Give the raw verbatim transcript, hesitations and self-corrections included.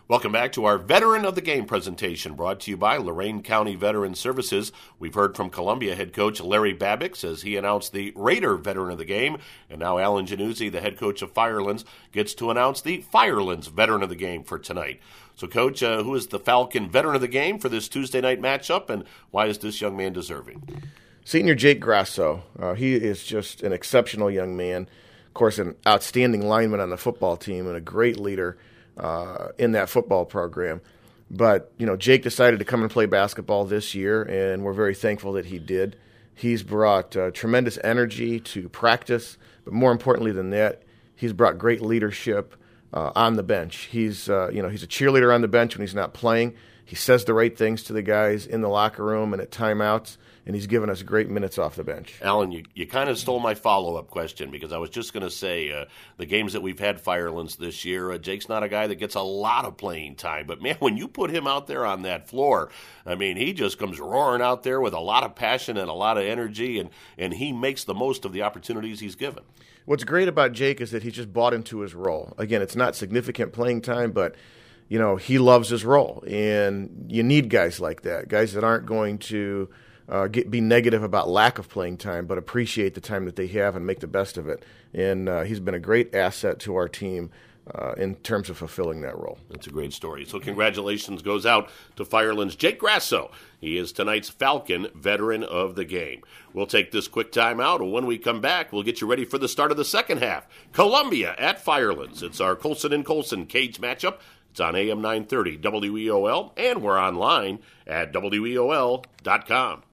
Welcome back to our Veteran of the Game presentation, brought to you by Lorain County Veteran Services. We've heard from Columbia head coach Larry Babix as he announced the Raider Veteran of the Game, and now Alan Januzzi, the head coach of Firelands, gets to announce the Firelands Veteran of the Game for tonight. So, Coach, uh, who is the Falcon Veteran of the Game for this Tuesday night matchup, and why is this young man deserving? Senior Jake Grasso. Uh, he is just an exceptional young man. Of course, an outstanding lineman on the football team and a great leader Uh, in that football program. But, you know, Jake decided to come and play basketball this year, and we're very thankful that he did. He's brought uh, tremendous energy to practice, but more importantly than that, he's brought great leadership uh, on the bench. He's, uh, you know, he's a cheerleader on the bench when he's not playing. He says the right things to the guys in the locker room and at timeouts, and he's given us great minutes off the bench. Alan, you, you kind of stole my follow-up question, because I was just going to say uh, the games that we've had Firelands this year, uh, Jake's not a guy that gets a lot of playing time. But, man, when you put him out there on that floor, I mean, he just comes roaring out there with a lot of passion and a lot of energy, and, and he makes the most of the opportunities he's given. What's great about Jake is that he just bought into his role. Again, it's not significant playing time, but you know, he loves his role, and you need guys like that, guys that aren't going to uh, get, be negative about lack of playing time, but appreciate the time that they have and make the best of it. And uh, he's been a great asset to our team uh, in terms of fulfilling that role. That's a great story. So congratulations goes out to Firelands' Jake Grasso. He is tonight's Falcon Veteran of the Game. We'll take this quick time out, and when we come back, we'll get you ready for the start of the second half. Columbia at Firelands. It's our Colson and Colson cage matchup. It's on A M nine thirty W E O L, and we're online at W E O L dot com.